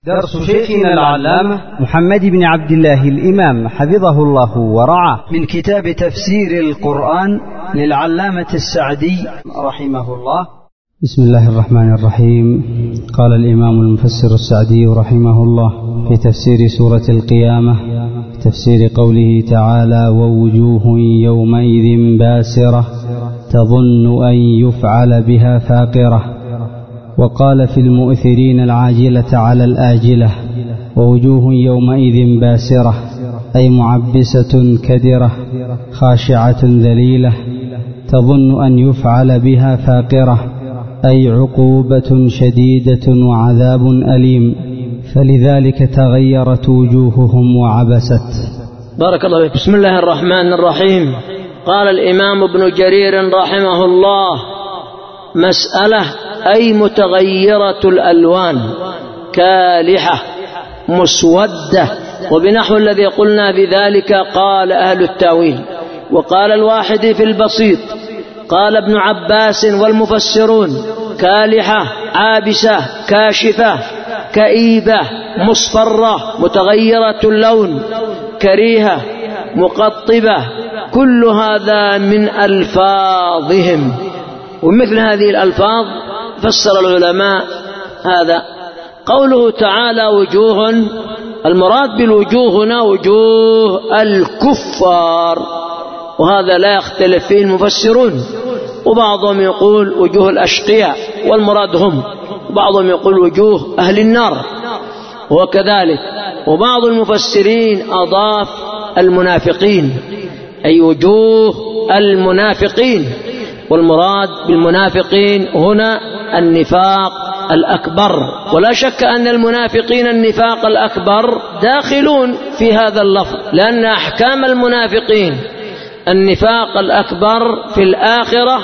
درس شيخنا العلامة محمد بن عبد الله الإمام حفظه الله ورعاه من كتاب تفسير القرآن للعلامة السعدي رحمه الله. بسم الله الرحمن الرحيم. قال الإمام المفسر السعدي رحمه الله في تفسير سورة القيامة، تفسير قوله تعالى: ووجوه يومئذ باسرة تظن أن يفعل بها فاقرة. وقال في المؤثرين العاجلة على الآجلة: ووجوه يومئذ باسرة أي معبسة كدرة خاشعة ذليلة، تظن أن يفعل بها فاقرة أي عقوبة شديدة وعذاب أليم، فلذلك تغيرت وجوههم وعبست. بارك الله فيك. بسم الله الرحمن الرحيم. قال الإمام ابن جرير رحمه الله: مسألة أي متغيرة الألوان، كالحة مسودة، وبنحو الذي قلنا بذلك قال أهل التاويل. وقال الواحد في البسيط، قال ابن عباس والمفسرون: كالحة عابسة كاشفة كئيبة مصفرة متغيرة اللون كريهة مقطبة، كل هذا من ألفاظهم. ومثل هذه الألفاظ فسر العلماء هذا. قوله تعالى وجوه، المراد بالوجوه هنا وجوه الكفار، وهذا لا يختلف فيه المفسرون، وبعضهم يقول وجوه الأشقياء والمراد هم، وبعضهم يقول وجوه أهل النار وكذلك. وبعض المفسرين أضاف المنافقين، أي وجوه المنافقين، والمراد بالمنافقين هنا النفاق الأكبر. ولا شك أن المنافقين النفاق الأكبر داخلون في هذا اللفظ، لأن أحكام المنافقين النفاق الأكبر في الآخرة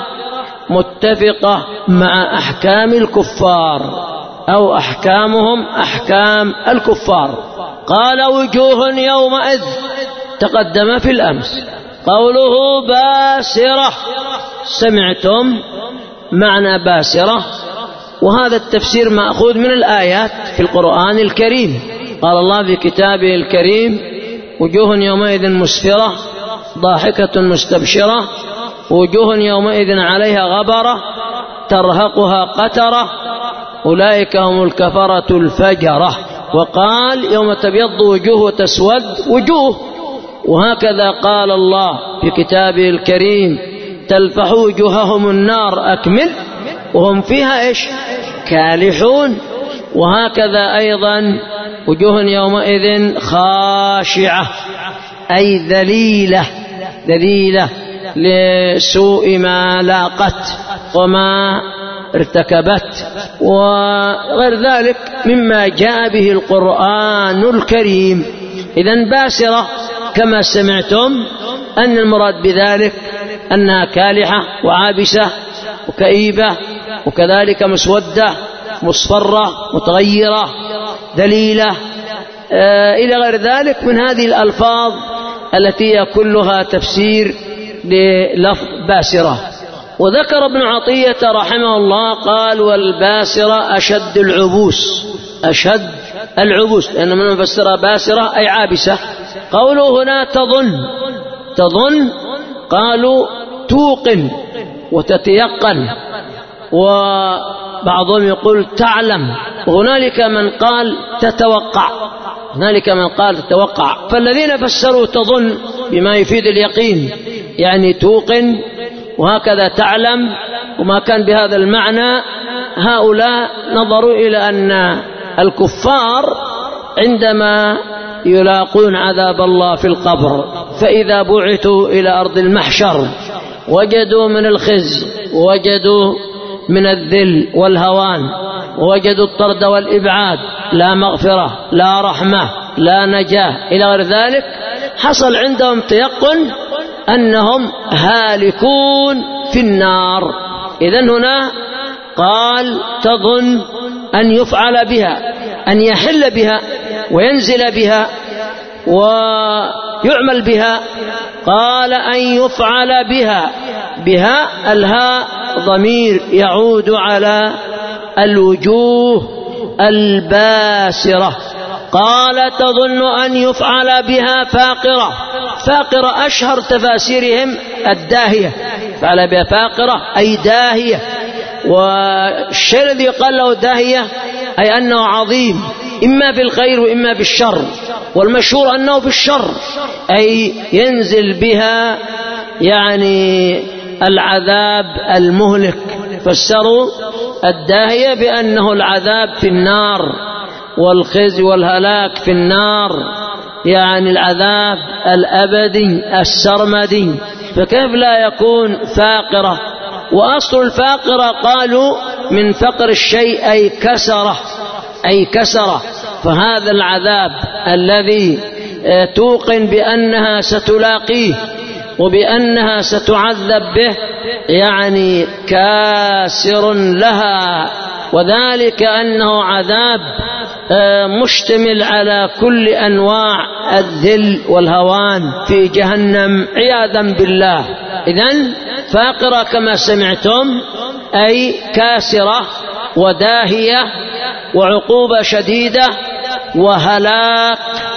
متفقة مع أحكام الكفار، أو أحكامهم أحكام الكفار. قال وجوه يومئذ، تقدم في الأمس. قوله باسرة، سمعتم معنى باسرة، وهذا التفسير مأخوذ من الآيات في القرآن الكريم. قال الله في كتابه الكريم: وجوه يومئذ مسفرة ضاحكة مستبشرة، وجوه يومئذ عليها غبرة ترهقها قترة، أولئك هم الكفرة الفجرة. وقال: يوم تبيض وجوه وتسود وجوه. وهكذا قال الله في كتابه الكريم: تلفح وجوههم النار أكمل وهم فيها إيش؟ كالحون. وهكذا أيضا وجوه يومئذ خاشعة أي ذليلة، ذليلة لسوء ما لاقت وما ارتكبت، وغير ذلك مما جاء به القرآن الكريم. إذن باسرة كما سمعتم أن المراد بذلك أنها كالحة وعابسة وكئيبة، وكذلك مسودة مصفرة متغيرة ذليلة إلى غير ذلك من هذه الألفاظ التي هي كلها تفسير للفظ باسرة. وذكر ابن عطية رحمه الله قال: والباسرة أشد العبوس، أشد العبوس، لأن من فسرها باسرة أي عابسة. قوله هنا تظن، تظن قالوا توقن وتتيقن، وبعضهم يقول تعلم، وهنالك من قال تتوقع، هنالك من قال تتوقع. فالذين فسروا تظن بما يفيد اليقين، يعني توقن، وهكذا تعلم، وما كان بهذا المعنى، هؤلاء نظروا إلى أن الكفار عندما يلاقون عذاب الله في القبر، فإذا بعثوا إلى أرض المحشر وجدوا من الخزي، وجدوا من الذل والهوان، ووجدوا الطرد والإبعاد، لا مغفرة لا رحمة لا نجاة إلى غير ذلك، حصل عندهم تيقن أنهم هالكون في النار. إذن هنا قال تظن أن يفعل بها، أن يحل بها وينزل بها ويعمل بها. قال أن يفعل بها، بها الهاء ضمير يعود على الوجوه الباسرة. قال تظن أن يفعل بها فاقرة. فاقرة أشهر تفاسيرهم الداهية، فعل بها فاقرة أي داهية. والشيء الذي قال له داهية أي أنه عظيم إما في الخير وإما في الشر، والمشهور أنه في الشر، أي ينزل بها يعني العذاب المهلك. فسروا الداهية بأنه العذاب في النار والخزي والهلاك في النار، يعني العذاب الأبدي السرمدي، فكيف لا يكون فاقرة؟ وأصل الفاقرة قالوا من فقر الشيء أي كسره، أي كسره. فهذا العذاب الذي توقن بأنها ستلاقيه وبأنها ستعذب به يعني كاسر لها، وذلك أنه عذاب مشتمل على كل أنواع الذل والهوان في جهنم عياذا بالله. إذن فاقرة كما سمعتم أي كاسرة وداهية وعقوبة شديدة وهلاك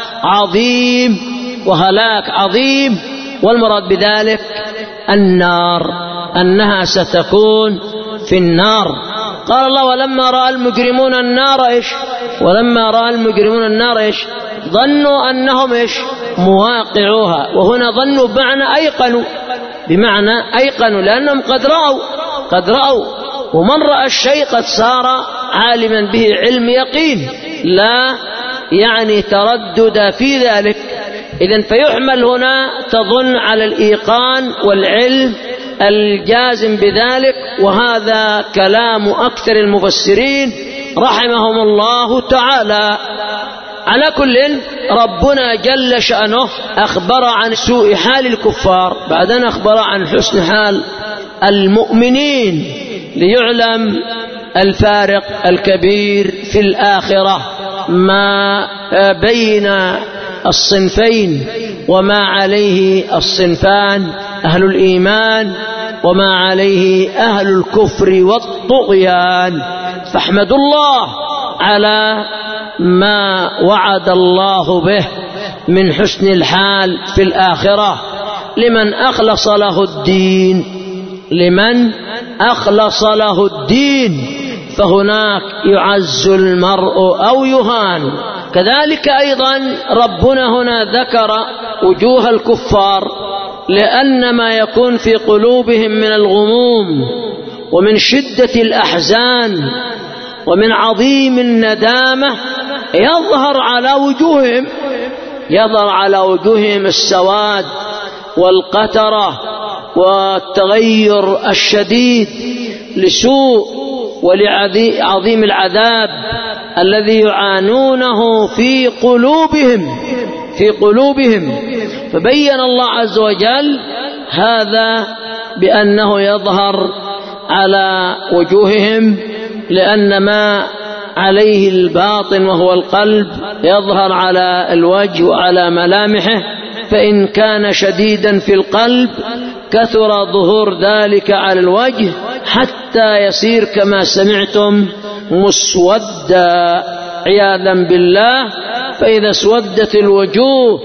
عظيم، وهلاك عظيم. والمراد بذلك النار، أنها ستكون في النار. قال الله ولما رأى المجرمون النار إيش؟ ولما رأى المجرمون النار إيش؟ ظنوا أنهم إيش؟ مواقعوها. وهنا ظنوا بمعنى أيقنوا، بمعنى أيقنوا، لأنهم قد رأوا. ومن رأى الشيء قد صار عالما به علم يقين، لا يعني تردد في ذلك. إذن فيحمل هنا تظن على الإيقان والعلم الجازم بذلك، وهذا كلام أكثر المفسرين رحمهم الله تعالى. على كل ربنا جل شأنه أخبر عن سوء حال الكفار، بعدين أخبر عن حسن حال المؤمنين ليعلم الفارق الكبير في الآخرة ما بين الصنفين وما عليه الصنفان، أهل الإيمان وما عليه أهل الكفر والطغيان. فاحمدوا الله على ما وعد الله به من حسن الحال في الآخرة لمن أخلص له الدين، لمن أخلص له الدين، فهناك يعز المرء أو يهان. كذلك أيضا ربنا هنا ذكر وجوه الكفار، لأن ما يكون في قلوبهم من الغموم ومن شدة الأحزان ومن عظيم الندامة يظهر على وجوههم السواد والقترة والتغير الشديد لسوء ولعظيم العذاب الذي يعانونه في قلوبهم. فبين الله عز وجل هذا بأنه يظهر على وجوههم، لأن ما عليه الباطن وهو القلب يظهر على الوجه وعلى ملامحه، فإن كان شديدا في القلب كثر ظهور ذلك على الوجه حتى يصير كما سمعتم مسودا عياذا بالله. فإذا اسودت الوجوه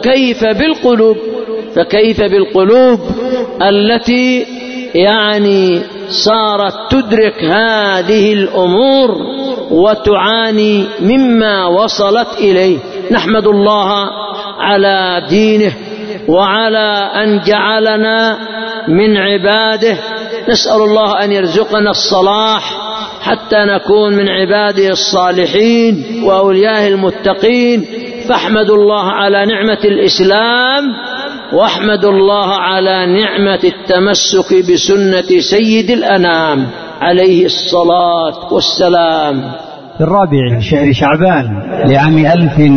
فكيف بالقلوب التي يعني صارت تدرك هذه الأمور وتعاني مما وصلت إليه. نحمد الله على دينه وعلى أن جعلنا من عباده. نسأل الله أن يرزقنا الصلاح حتى نكون من عباده الصالحين وأوليائه المتقين. فاحمدوا الله على نعمة الإسلام، واحمدوا الله على نعمة التمسك بسنة سيد الأنام عليه الصلاة والسلام. في الرابع شهر شعبان لعام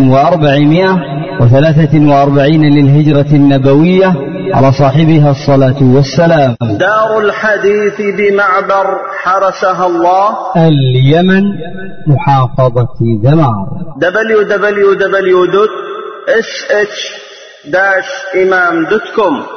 1443 للهجرة النبوية على صاحبها الصلاة والسلام. دار الحديث بمعبر حرسها الله، اليمن، محافظة ذمار. www.sh-imam.com